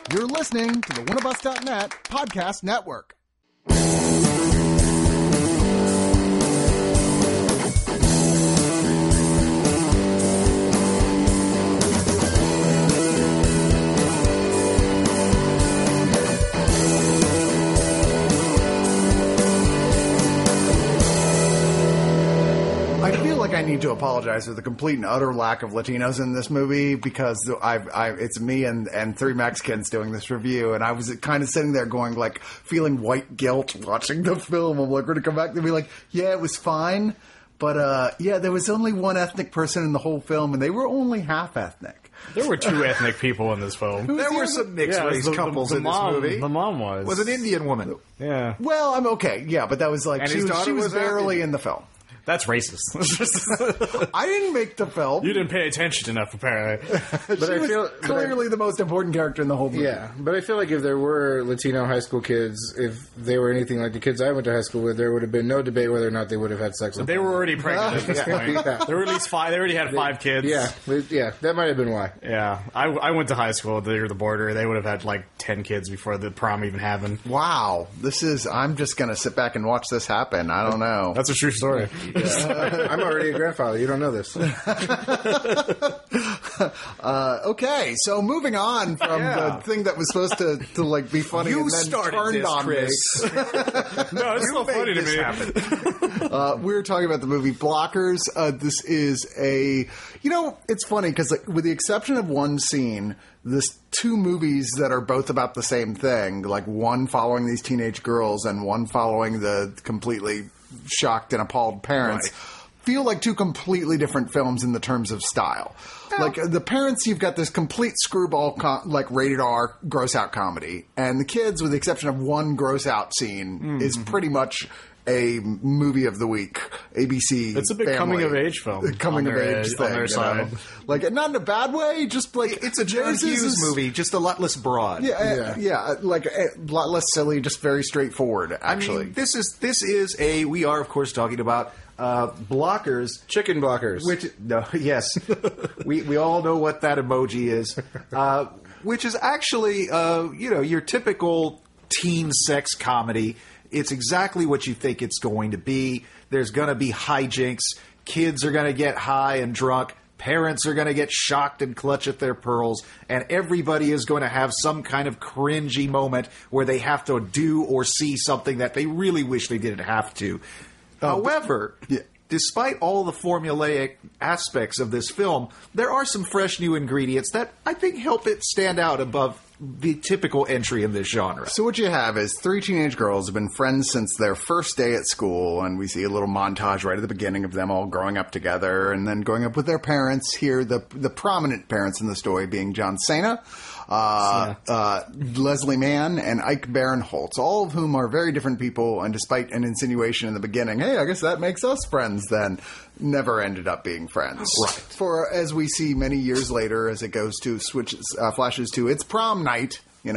You're listening to the oneofus.net podcast network. I feel like I need to apologize for the complete and utter lack of Latinos in this movie because it's me and three Mexicans doing this review, and I was kind of sitting there going, like, feeling white guilt watching the film. I'm like, we're going to come back and be like, yeah, it was fine, but there was only one ethnic person in the whole film, and they were only half ethnic. There were two ethnic people in this film. There were some mixed-race couples in this movie. The mom was an Indian woman. Yeah. Well, I'm okay, yeah, but that was like, And she his daughter was was barely African. in the film. That's racist. I didn't make the film. You didn't pay attention enough, apparently. She was clearly the most important character in the whole movie. Yeah, but I feel like if there were Latino high school kids, if they were anything like the kids I went to high school with, there would have been no debate whether or not they would have had sex with They them. were already pregnant at this point. Yeah. There were at least five. They already had 5 kids. Yeah, that might have been why. Yeah. I went to high school near the border. They would have had like 10 kids before the prom even happened. Wow. I'm just going to sit back and watch this happen. I don't know. That's a true story. I'm already a grandfather. You don't know this. Okay, so moving on from the thing that was supposed to like be funny You and then started turned this, on Chris. No, it's still funny to me. Happen. we were talking about the movie Blockers. This is it's funny because like, with the exception of one scene, this 2 movies that are both about the same thing, like one following these teenage girls and one following the completely shocked and appalled parents, feel like 2 completely different films in the terms of style. Like the parents, you've got this complete screwball, rated R gross out comedy, and the kids, with the exception of one gross out scene, is pretty much a movie of the week. ABC. It's a big family, coming of age film. coming of age thing on their side. Like not in a bad way, just like It's a John Hughes movie, just a lot less broad. like a lot less silly, just very straightforward. Actually, I mean, this is we are of course talking about Blockers. Chicken blockers. Yes. we all know what that emoji is. Which is actually, your typical teen sex comedy. It's exactly what you think it's going to be. There's going to be hijinks. Kids are going to get high and drunk. Parents are going to get shocked and clutch at their pearls. And everybody is going to have some kind of cringy moment where they have to do or see something that they really wish they didn't have to. However, despite all the formulaic aspects of this film, there are some fresh new ingredients that I think help it stand out above the typical entry in this genre. So what you have is 3 teenage girls have been friends since their first day at school, and we see a little montage right at the beginning of them all growing up together and then growing up with their parents. Here, the prominent parents in the story being John Cena, Leslie Mann, and Ike Barinholtz, all of whom are very different people, and despite an insinuation in the beginning, hey, I guess that makes us friends then, never ended up being friends. Right. For, as we see many years later, as it goes to flashes to its prom night, they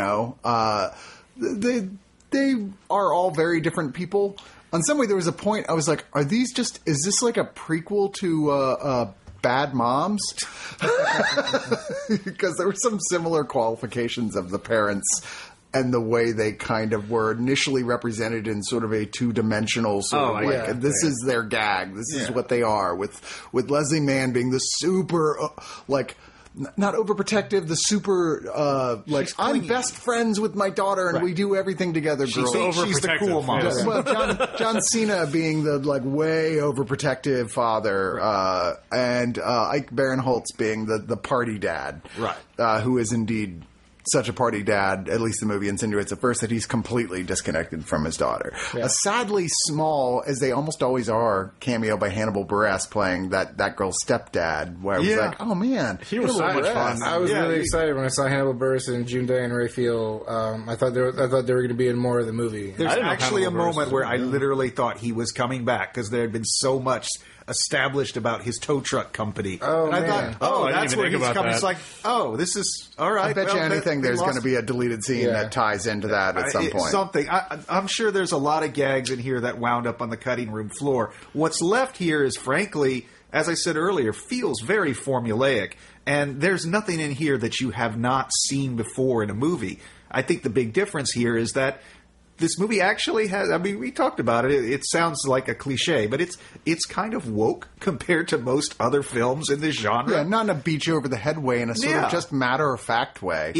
are all very different people. On some way, there was a point I was like, is this like a prequel to Bad Moms? Because there were some similar qualifications of the parents and the way they kind of were initially represented in sort of a 2-dimensional sort of this is their gag. This is what they are. With Leslie Mann being the super, not overprotective, the super, I'm best friends with my daughter and we do everything together, girl. She's the cool mom. Yes. Well, John Cena being the way overprotective father, and Ike Barinholtz being the party dad, Right. Who is indeed such a party dad, at least the movie insinuates at first, that he's completely disconnected from his daughter. Yeah. A sadly small, as they almost always are, cameo by Hannibal Buress playing that girl's stepdad, where I was like, oh man, he was so much fun. I was really excited when I saw Hannibal Buress and June Day and Ray Field. I thought they were going to be in more of the movie. There's actually a moment where I literally thought he was coming back because there had been so much established about his tow truck company. Oh, and I man. thought, I didn't that's even where think he's about coming. that. It's like, this is all right. I bet you anything there's going to be a deleted scene that ties into that at some point. Something. I'm sure there's a lot of gags in here that wound up on the cutting room floor. What's left here is, frankly, as I said earlier, feels very formulaic. And there's nothing in here that you have not seen before in a movie. I think the big difference here is that this movie actually has, I mean, we talked about it. It sounds like a cliche, but it's kind of woke compared to most other films in this genre. Yeah, not in a beat you over the head way, in a sort of just matter-of-fact way.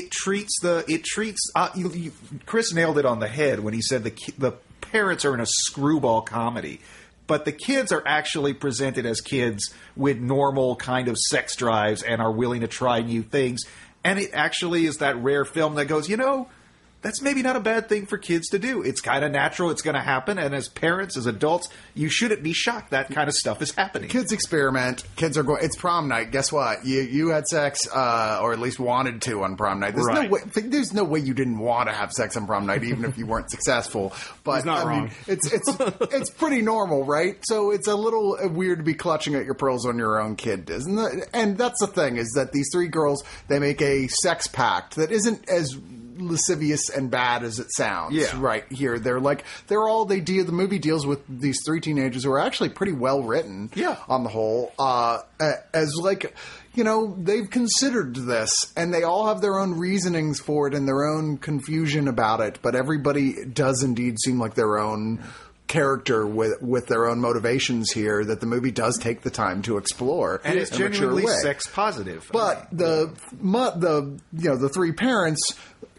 Chris nailed it on the head when he said the parents are in a screwball comedy. But the kids are actually presented as kids with normal kind of sex drives and are willing to try new things. And it actually is that rare film that goes, that's maybe not a bad thing for kids to do. It's kind of natural. It's going to happen. And as parents, as adults, you shouldn't be shocked that kind of stuff is happening. Kids experiment. Kids are going. It's prom night. Guess what? You had sex, or at least wanted to on prom night. There's no way you didn't want to have sex on prom night, even if you weren't successful. But He's not wrong. mean, it's pretty normal, right? So it's a little weird to be clutching at your pearls when your own kid is. And that's the thing, is that these three girls, they make a sex pact that isn't as lascivious and bad as it sounds. Right here, the movie deals with these three teenagers who are actually pretty well written. On the whole, as they've considered this, and they all have their own reasonings for it and their own confusion about it. But everybody does indeed seem like their own character with their own motivations here that the movie does take the time to explore, and it's genuinely sex positive. But the three parents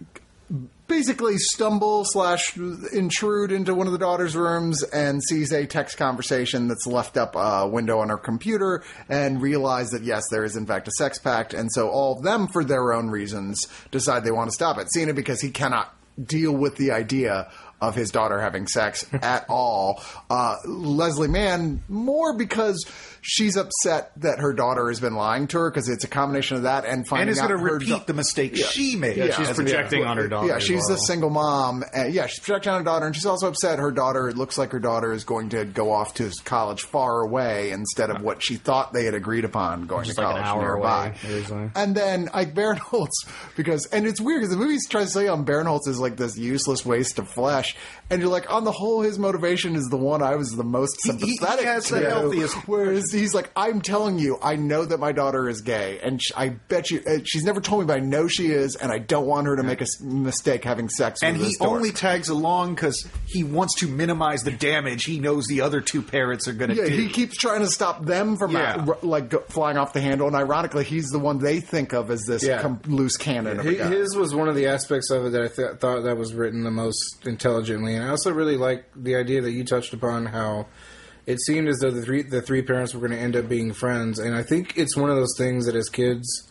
basically stumble/intrude into one of the daughter's rooms and sees a text conversation that's left up a window on her computer, and realize that yes, there is in fact a sex pact, and so all of them, for their own reasons, decide they want to stop it. Cena, because he cannot deal with the idea of his daughter having sex at all. Leslie Mann, more because she's upset that her daughter has been lying to her, because it's a combination of that and finding out and is going to repeat the mistake she made. Yeah, she's projecting on her daughter. Yeah, she's a single mom. She's projecting on her daughter, and she's also upset it looks like her daughter is going to go off to college far away instead of what she thought they had agreed upon, going just to college like an hour nearby. Away, and then Ike Barinholtz, and it's weird because the movie tries to say Barinholtz is like this useless waste of flesh, and you're like, on the whole, his motivation is the one I was the most sympathetic he has to. The healthiest. Whereas he's like, I'm telling you, I know that my daughter is gay, and I bet you she's never told me, but I know she is, and I don't want her to make a mistake having sex with this dork. And he only tags along because he wants to minimize the damage he knows the other two parents are going to do. He keeps trying to stop them from flying off the handle, and ironically, he's the one they think of as this loose cannon. His was one of the aspects of it that I thought that was written the most intelligently, and I also really like the idea that you touched upon, how it seemed as though the three parents were going to end up being friends. And I think it's one of those things that as kids,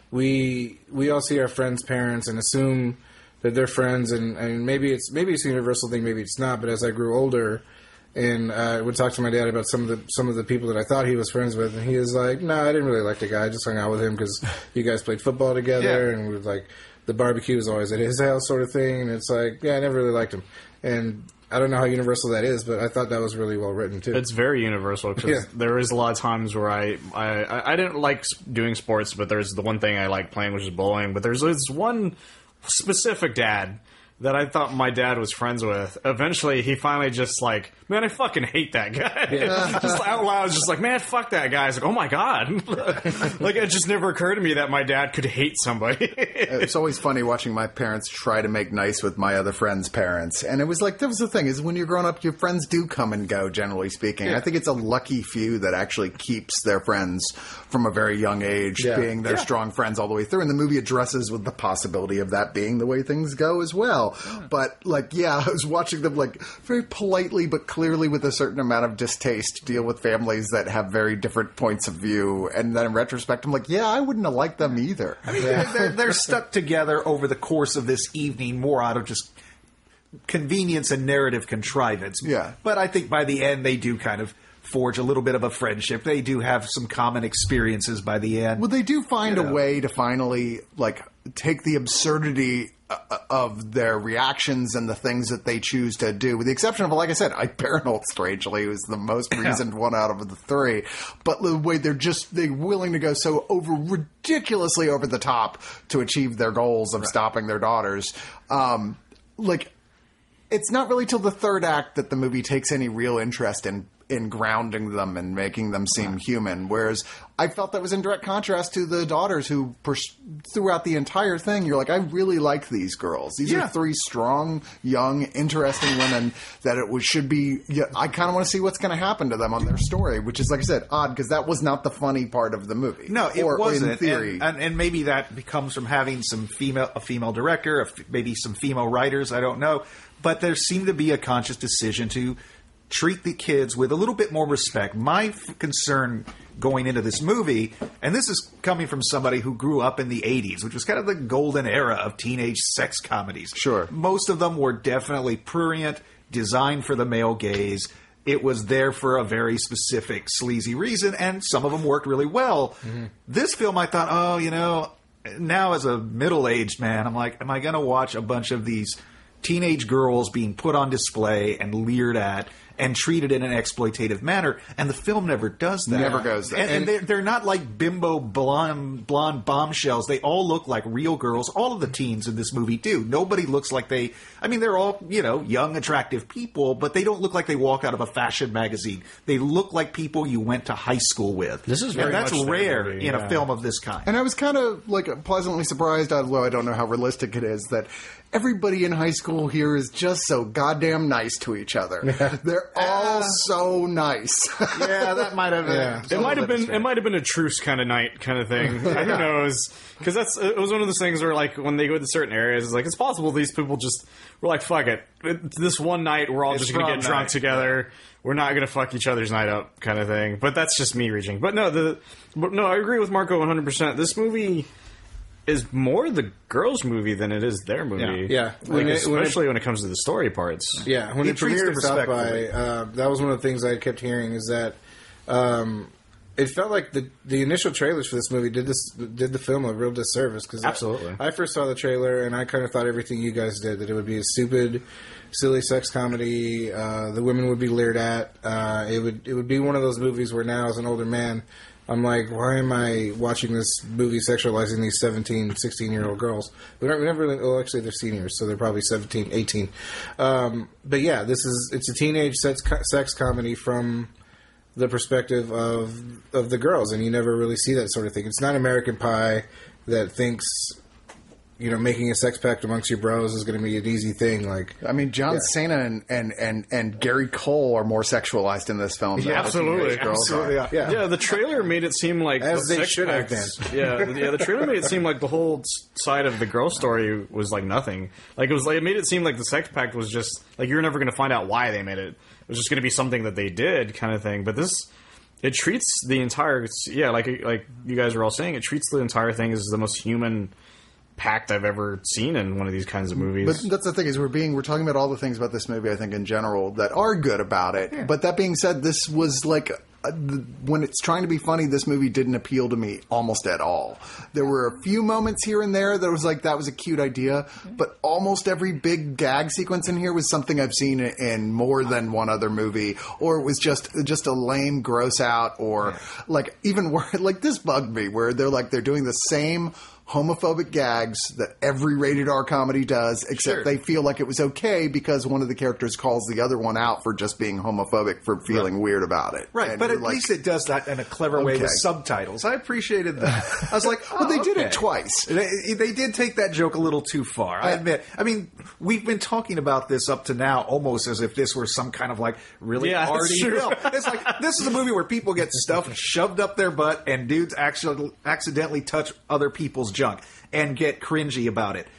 we all see our friends' parents and assume that they're friends, and maybe it's a universal thing, maybe it's not. But as I grew older, and I would talk to my dad about some of the people that I thought he was friends with, and he was like, "No, I didn't really like the guy. I just hung out with him because you guys played football together, and we like the barbecue was always at his house, sort of thing." And it's like, I never really liked him, and I don't know how universal that is, but I thought that was really well written too. It's very universal, because there is a lot of times where I didn't like doing sports, but there's the one thing I like playing, which is bowling. But there's this one specific dad that I thought my dad was friends with. Eventually, he finally just like, man, I fucking hate that guy. Just out loud, just like, man, fuck that guy. I was like, oh my God. Like, it just never occurred to me that my dad could hate somebody. It's always funny watching my parents try to make nice with my other friends' parents. And it was like, that was the thing, is when you're growing up, your friends do come and go, generally speaking. I think it's a lucky few that actually keeps their friends from a very young age being their strong friends all the way through. And the movie addresses with the possibility of that being the way things go as well. But I was watching them like very politely but clearly with a certain amount of distaste deal with families that have very different points of view. And then in retrospect, I'm like, I wouldn't have liked them either. I mean, they're stuck together over the course of this evening more out of just convenience and narrative contrivance. Yeah. But I think by the end, they do kind of forge a little bit of a friendship. They do have some common experiences by the end. Well, they do find a way to finally take the absurdity of their reactions and the things that they choose to do, with the exception of, like I said, Ike Barinholtz, strangely, who's the most reasoned one out of the three. But the way they're willing to go so ridiculously over the top to achieve their goals of stopping their daughters. It's not really till the third act that the movie takes any real interest in in grounding them and making them seem human. Whereas I felt that was in direct contrast to the daughters who, throughout the entire thing, you're like, I really like these girls. These are three strong, young, interesting women that should be. I kind of want to see what's going to happen to them on their story, which is, like I said, odd because that was not the funny part of the movie. No, it wasn't. In theory. And maybe that comes from having a female director, maybe some female writers. I don't know, but there seemed to be a conscious decision to treat the kids with a little bit more respect. My concern going into this movie, and this is coming from somebody who grew up in the 80s, which was kind of the golden era of teenage sex comedies. Sure. Most of them were definitely prurient, designed for the male gaze. It was there for a very specific sleazy reason, and some of them worked really well. Mm-hmm. This film, I thought, now as a middle-aged man, I'm like, am I going to watch a bunch of these teenage girls being put on display and leered at and treated in an exploitative manner? And the film never does that. Never goes there. And they're not like bimbo blonde bombshells. They all look like real girls. All of the teens in this movie do. Nobody looks like they're all, young, attractive people, but they don't look like they walk out of a fashion magazine. They look like people you went to high school with. This is very that's much rare movie, in a film of this kind. And I was kind of pleasantly surprised, although I don't know how realistic it is, that everybody in high school here is just so goddamn nice to each other. They're all so nice. Yeah, that might have been. It might have been a truce kind of night kind of thing. Who knows? Because it was one of those things where when they go to certain areas, it's possible these people just were like, fuck it. This one night we're all just going to get drunk together. We're not going to fuck each other's night up kind of thing. But that's just me reaching. But no, I agree with Marco 100%. This movie is more the girls' movie than it is their movie. Yeah. Especially when it comes to the story parts. Yeah, when it premiered at South by, that was one of the things I kept hearing is that it felt like the initial trailers for this movie did the film a real disservice. Cause absolutely. I first saw the trailer and I kind of thought everything you guys did, that it would be a stupid, silly sex comedy. The women would be leered at. It would be one of those movies where now as an older man, I'm like, why am I watching this movie sexualizing these 17, 16-year-old girls? We never really... Well, actually, they're seniors, so they're probably 17, 18. But yeah, it's a teenage sex comedy from the perspective of the girls, and you never really see that sort of thing. It's not American Pie that thinks... making a sex pact amongst your bros is going to be an easy thing. John Cena and Gary Cole are more sexualized in this film. Yeah, absolutely. Yeah, the trailer made it seem like as they should have been. The trailer made it seem like the whole side of the girl story was like nothing. It made it seem like the sex pact was just like you're never going to find out why they made it. It was just going to be something that they did, kind of thing. But it treats the entire like you guys were all saying, it treats the entire thing as the most human pact I've ever seen in one of these kinds of movies. But that's the thing is we're talking about all the things about this movie I think in general that are good about it. Yeah. But that being said, this was when it's trying to be funny, this movie didn't appeal to me almost at all. There were a few moments here and there that was that was a cute idea, but almost every big gag sequence in here was something I've seen in more than one other movie, or it was just a lame gross out, or even where this bugged me where they're doing the same homophobic gags that every rated R comedy does, except they feel like it was okay because one of the characters calls the other one out for just being homophobic for feeling weird about it. Right, and but at least it does that in a clever way with subtitles. I appreciated that. I was like, well, they did it twice. They did take that joke a little too far, I admit. I mean, we've been talking about this up to now almost as if this were some kind of really arty film. It's this is a movie where people get stuff shoved up their butt and dudes actually accidentally touch other people's junk and get cringy about it.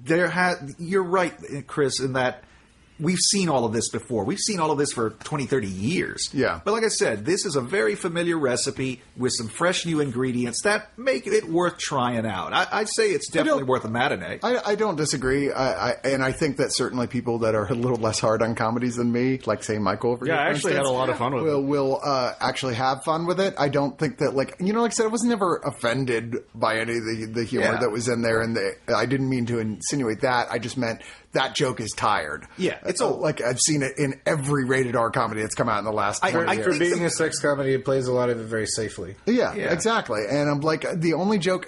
You're right, Chris, in that we've seen all of this before. We've seen all of this for 20, 30 years. Yeah. But like I said, this is a very familiar recipe with some fresh new ingredients that make it worth trying out. I'd say it's definitely worth a matinee. I don't disagree. And I think that certainly people that are a little less hard on comedies than me, like say Michael over here, I actually had a lot of fun with it. Will actually have fun with it. I don't think that like I said, I was never offended by any of the humor that was in there, and I didn't mean to insinuate that. I just meant that joke is tired. Yeah, it's I've seen it in every rated R comedy that's come out in the last 20 years. For being a sex comedy, it plays a lot of it very safely. Yeah, exactly. And I'm like, the only joke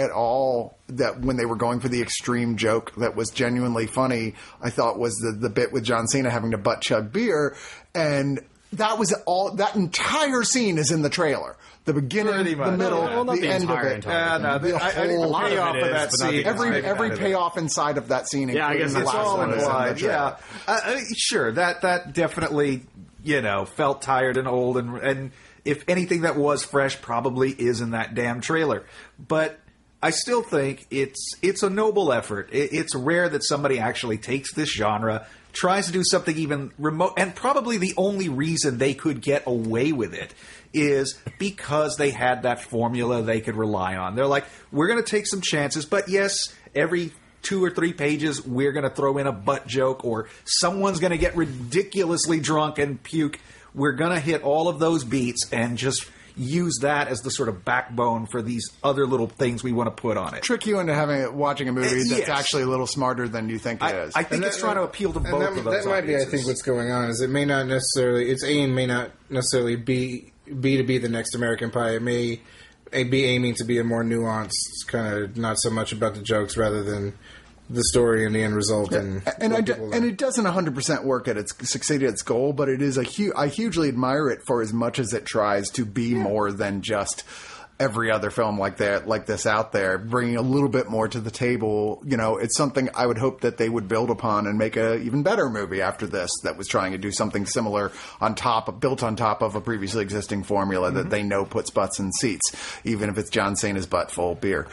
that when they were going for the extreme joke that was genuinely funny, I thought was the bit with John Cena having to butt chug beer. And that was all. That entire scene is in the trailer. The beginning, Pretty much. the middle, Well, not the the end of entire it. No, The I think the whole- payoff it of is, that but not the scene. entire Every payoff inside of that scene. Yeah, I guess including the it's last all one, is in the implied. trailer. Yeah, sure. That definitely felt tired and old, and if anything that was fresh, probably is in that damn trailer. But I still think it's a noble effort. It's rare that somebody actually takes this genre, tries to do something even remote, and probably the only reason they could get away with it is because they had that formula they could rely on. They're like, we're going to take some chances, but yes, every 2 or 3 pages, we're going to throw in a butt joke, or someone's going to get ridiculously drunk and puke. We're going to hit all of those beats and just use that as the sort of backbone for these other little things we want to put on it. Trick you into watching a movie that's Yes. actually a little smarter than you think it is. I think it's trying to appeal to both of those That might be, I audiences. think, what's going on. Is it may not necessarily, its aim may not necessarily be to be the next American Pie. It may be aiming to be a more nuanced kind of, not so much about the jokes rather than the story and the end result. And it doesn't 100% work succeed at its goal, but it is I hugely admire it for as much as it tries to be more than just every other film like this out there, bringing a little bit more to the table. It's something I would hope that they would build upon and make a even better movie after this that was trying to do something similar built on top of a previously existing formula that they know puts butts in seats, even if it's John Cena's butt full of beer.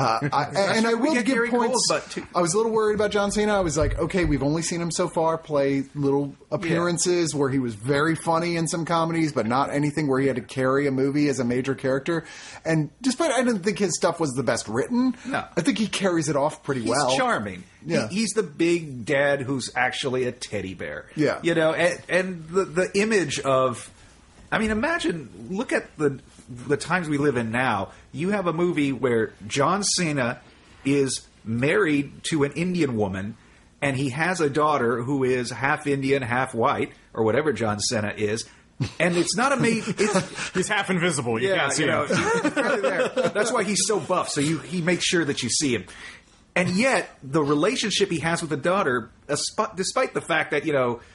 I will get give Gary points. Cole's butt, too. I was a little worried about John Cena. I was like, okay, we've only seen him so far play little appearances where he was very funny in some comedies, but not anything where he had to carry a movie as a major character. And despite I didn't think his stuff was the best written, No. I think he carries it off pretty well. He's charming. Yeah. He's the big dad who's actually a teddy bear. Yeah. And the image of, I mean, look at the times we live in now. You have a movie where John Cena is married to an Indian woman, and he has a daughter who is half Indian, half white, or whatever John Cena is. And it's not He's half invisible. You can't see him. he's really there. That's why he's so buff. So he makes sure that you see him. And yet, the relationship he has with the daughter, despite the fact that,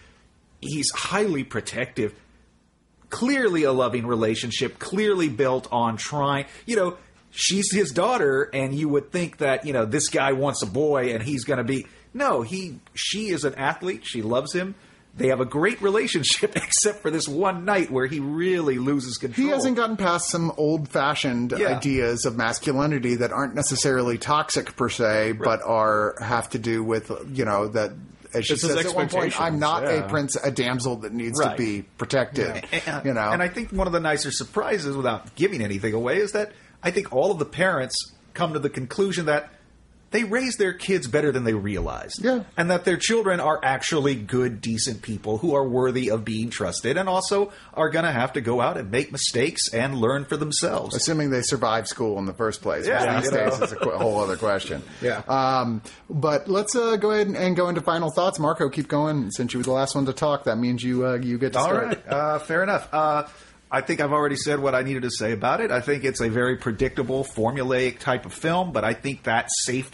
he's highly protective, clearly a loving relationship, clearly built on trying, she's his daughter, and you would think that, this guy wants a boy and he's going to be... No, she is an athlete. She loves him. They have a great relationship, except for this one night where he really loses control. He hasn't gotten past some old-fashioned ideas of masculinity that aren't necessarily toxic per se, but have to do with that. As she says at one point, I'm not a damsel that needs to be protected. Yeah. And I think one of the nicer surprises, without giving anything away, is that I think all of the parents come to the conclusion that they raise their kids better than they realized. Yeah. And that their children are actually good, decent people who are worthy of being trusted and also are going to have to go out and make mistakes and learn for themselves. Assuming they survive school in the first place. Yeah, These days it's a whole other question. Yeah. But let's go ahead and go into final thoughts. Marco, keep going. Since you were the last one to talk, that means you get to start. All right. Fair enough. I think I've already said what I needed to say about it. I think it's a very predictable, formulaic type of film, but I think that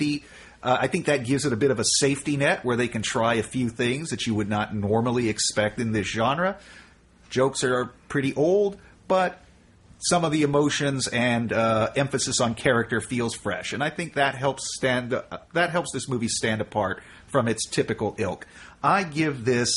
I think that gives it a bit of a safety net where they can try a few things that you would not normally expect in this genre. Jokes are pretty old, but some of the emotions and emphasis on character feels fresh, and I think that helps this movie stand apart from its typical ilk. I give this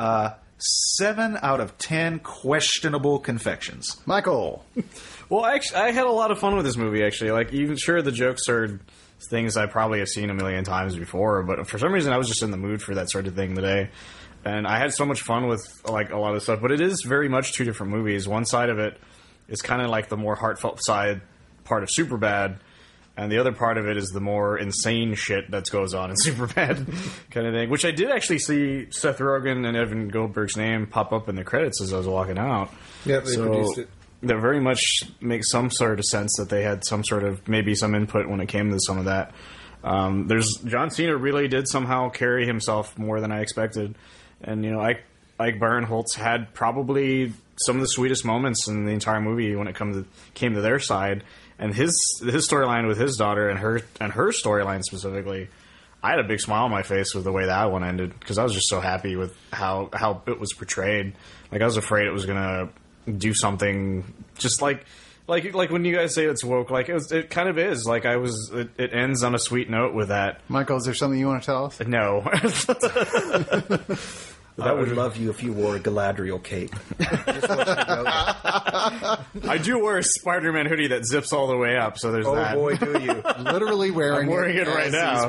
7 out of 10 questionable confections. Michael. Well, actually, I had a lot of fun with this movie, actually. Like, even sure, the jokes are things I probably have seen a million times before, but for some reason I was just in the mood for that sort of thing today. And I had so much fun with, like, a lot of stuff. But it is very much two different movies. One side of it is kind of like the more heartfelt part of Superbad, and the other part of it is the more insane shit that goes on in Superbad kind of thing. Which I did actually see Seth Rogen and Evan Goldberg's name pop up in the credits as I was walking out. Yep, they produced it. That very much makes some sort of sense that they had some sort of, maybe some input when it came to some of that. John Cena really did somehow carry himself more than I expected. And, Ike Barinholtz had probably some of the sweetest moments in the entire movie when it came to their side. And his storyline with his daughter and her storyline specifically, I had a big smile on my face with the way that one ended because I was just so happy with how it was portrayed. Like I was afraid it was gonna do something just like when you guys say it's woke, like it kind of is. Like it ends on a sweet note with that. Michael, is there something you want to tell us? No. I would love you if you wore a Galadriel cape. I do wear a Spider-Man hoodie that zips all the way up, so there's that. Oh boy, do you! Literally wearing. I'm wearing it right now.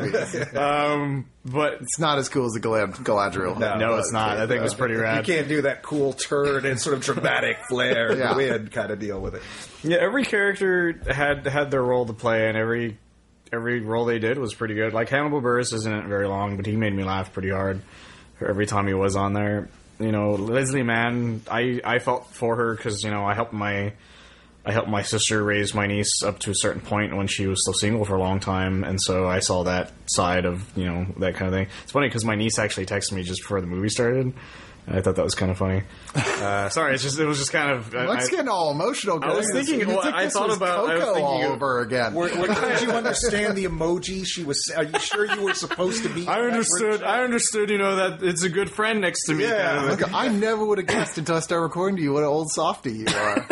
But it's not as cool as the Galadriel. No, it's not. I think it was pretty rad. You can't do that cool turn and sort of dramatic flare in the wind kind of deal with it. Yeah, every character had their role to play, and every role they did was pretty good. Like Hannibal Buress isn't in it very long, but he made me laugh pretty hard every time he was on there. You know, Leslie Mann, I felt for her because, you know, I helped my sister raise my niece up to a certain point when she was still single for a long time, and so I saw that side of, you know, that kind of thing. It's funny because my niece actually texted me just before the movie started. I thought that was kind of funny. Sorry, it was just kind of. Let's get all emotional. I was thinking. I thought about. I was thinking all over again. Did you understand the emoji she was? Are you sure you were supposed to be? I understood. You know that it's a good friend next to me. Yeah. Look, I never would have guessed until I started recording to you what an old softy you are.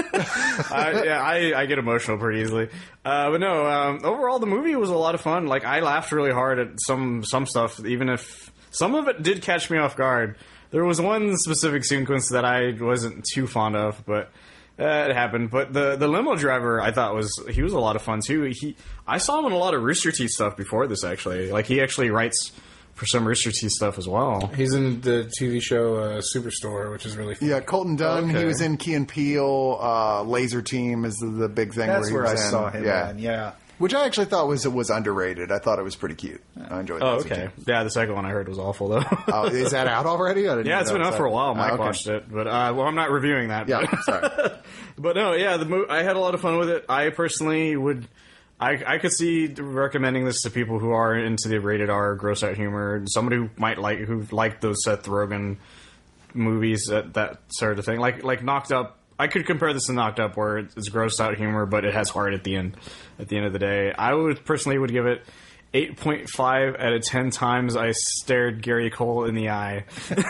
I get emotional pretty easily. But no. Overall, the movie was a lot of fun. Like I laughed really hard at some stuff, even if some of it did catch me off guard. There was one specific sequence that I wasn't too fond of, but it happened. But the limo driver, I thought he was a lot of fun too. I saw him in a lot of Rooster Teeth stuff before this, actually. Like he actually writes for some Rooster Teeth stuff as well. He's in the TV show Superstore, which is really fun. Yeah, Colton Dunn. Okay. He was in Key and Peele. Laser Team is the big thing. That's where I saw him. Yeah. Which I actually thought was underrated. I thought it was pretty cute. I enjoyed it. Oh, okay. Yeah, the second one I heard was awful, though. Oh, is that out already? Yeah, it's been out for a while. Mike watched it. But, I'm not reviewing that. Yeah, sorry. But no, yeah, I had a lot of fun with it. I personally would... I could see recommending this to people who are into the rated R, gross out humor. Somebody who might like those Seth Rogen movies, that sort of thing. Like Knocked Up. I could compare this to Knocked Up, where it's grossed out humor, but it has heart at the end. At the end of the day, I would give it 8.5 out of 10 times I stared Gary Cole in the eye.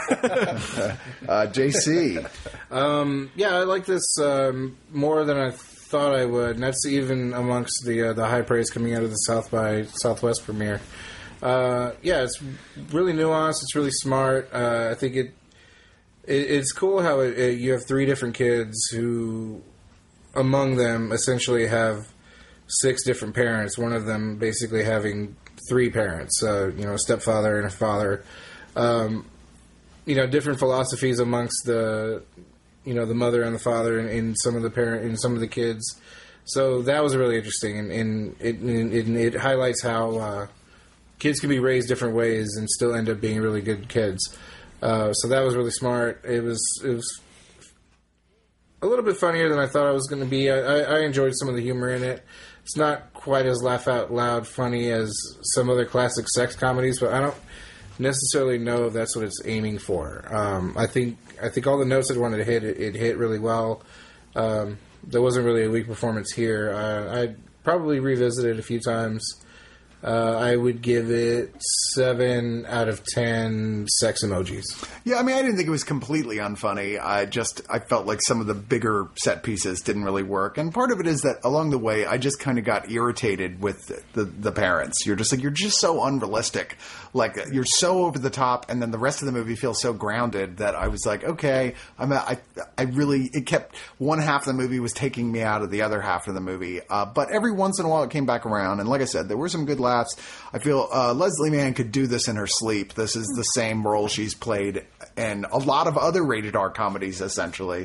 JC, yeah, I like this more than I thought I would, and that's even amongst the high praise coming out of the South by Southwest premiere. Yeah, it's really nuanced. It's really smart. I think it's cool how you have three different kids who, among them, essentially have 6 different parents. One of them basically having 3 parents, a stepfather and a father. Different philosophies amongst the mother and the father in some of the kids. So that was really interesting, and it highlights how kids can be raised different ways and still end up being really good kids. So that was really smart. It was a little bit funnier than I thought it was going to be. I enjoyed some of the humor in it. It's not quite as laugh out loud funny as some other classic sex comedies, but I don't necessarily know if that's what it's aiming for. I think all the notes it wanted to hit, it hit really well. There wasn't really a weak performance here. I'd probably revisit it a few times. I would give it 7 out of 10 sex emojis. Yeah, I mean, I didn't think it was completely unfunny. I felt like some of the bigger set pieces didn't really work. And part of it is that along the way, I just kind of got irritated with the parents. You're just like, you're just so unrealistic. Like, you're so over the top, and then the rest of the movie feels so grounded that I was like, okay, it kept one half of the movie was taking me out of the other half of the movie. But every once in a while it came back around. And like I said, there were some good laughs. I feel Leslie Mann could do this in her sleep. This is the same role she's played in a lot of other rated R comedies, essentially.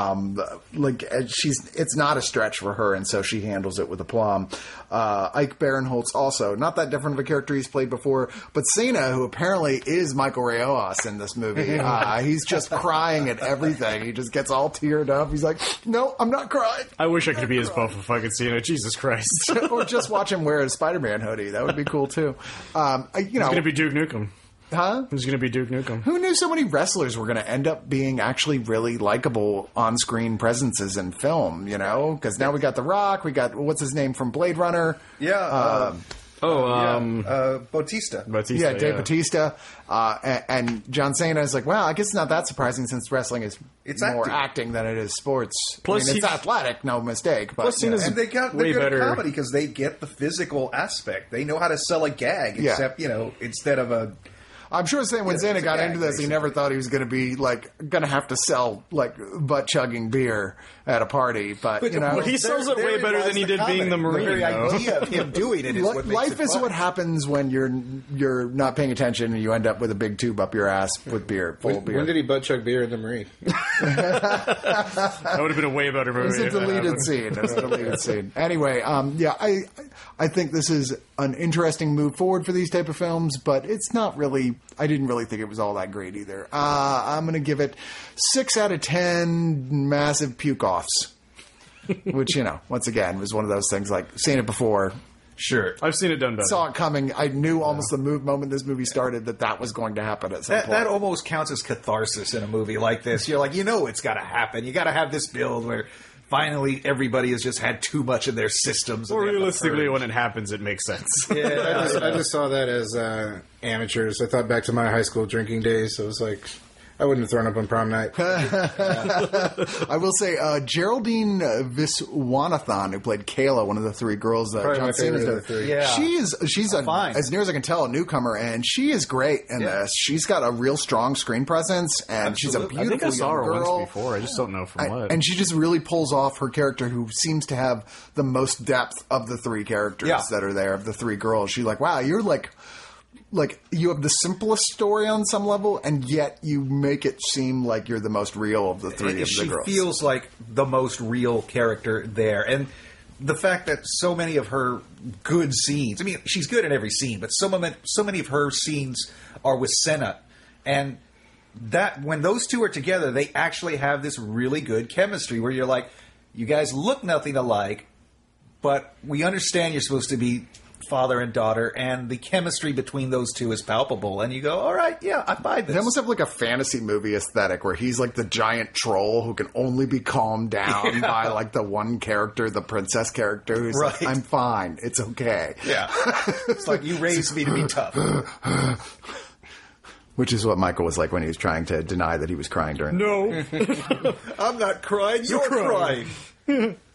It's not a stretch for her, and so she handles it with aplomb. Ike Barinholtz also, not that different of a character he's played before, but Cena, who apparently is Michael Rayos in this movie, he's just crying at everything. He just gets all teared up. He's like, no, I'm not crying. I wish I could be as buff if I could Cena. Jesus Christ. Or just watch him wear a Spider-Man hoodie. That would be cool, too. He's going to be Duke Nukem. Huh? Who's going to be Duke Nukem? Who knew so many wrestlers were going to end up being actually really likable on-screen presences in film, Because now we got The Rock, we got, what's his name from Blade Runner? Yeah. Bautista. Batista, Dave Bautista. And John Cena is like, well, I guess it's not that surprising since wrestling is more acting than it is sports. Plus it's athletic, no mistake. But, And they got way good better comedy because they get the physical aspect. They know how to sell a gag, except, instead of a... I'm sure saying when Cena got into this, he never thought he was going to be going to have to sell butt chugging beer at a party. But he sells it way better than he did being the Marine. The very idea of him doing it is what makes life it is fun. what happens when you're not paying attention and you end up with a big tube up your ass with beer, full of beer. When did he butt chug beer in the Marine? That would have been a way better movie. It's a deleted scene. Anyway, I think this is an interesting move forward for these type of films, but it's not really. I didn't really think it was all that great either. I'm going to give it 6 out of 10 massive puke offs, which once again was one of those things like seen it before. Sure. I've seen it done better. Saw it coming. I knew almost the moment this movie started that was going to happen at some point. That almost counts as catharsis in a movie like this. You're like, it's got to happen. You got to have this build where finally everybody has just had too much in their systems. Or realistically, when it happens, it makes sense. Yeah, I just saw that as amateurs. I thought back to my high school drinking days. So it was like, I wouldn't have thrown up on prom night. I will say Geraldine Viswanathan, who played Kayla, one of the 3 girls that Probably John my favorite Cena's of the 3. Yeah. She's as near as I can tell, a newcomer, and she is great in this. She's got a real strong screen presence, and she's a I beautiful think I saw young her girl. once before. I just don't know from what. And she just really pulls off her character, who seems to have the most depth of the 3 characters that are there, of the 3 girls. She's like, wow, you're like you have the simplest story on some level, and yet you make it seem like you're the most real of the 3 of the girls. She feels like the most real character there. And the fact that so many of her good scenes, I mean, she's good in every scene, but so many of her scenes are with Senna. And that when those 2 are together, they actually have this really good chemistry where you're like, you guys look nothing alike, but we understand you're supposed to be father and daughter, and the chemistry between those 2 is palpable. And you go, all right, I buy this. They almost have like a fantasy movie aesthetic where he's like the giant troll who can only be calmed down by like the one character, the princess character, who's like, I'm fine, it's okay. Yeah. It's like, you raised me to be tough. Which is what Michael was like when he was trying to deny that he was crying during. No. I'm not crying, you're crying.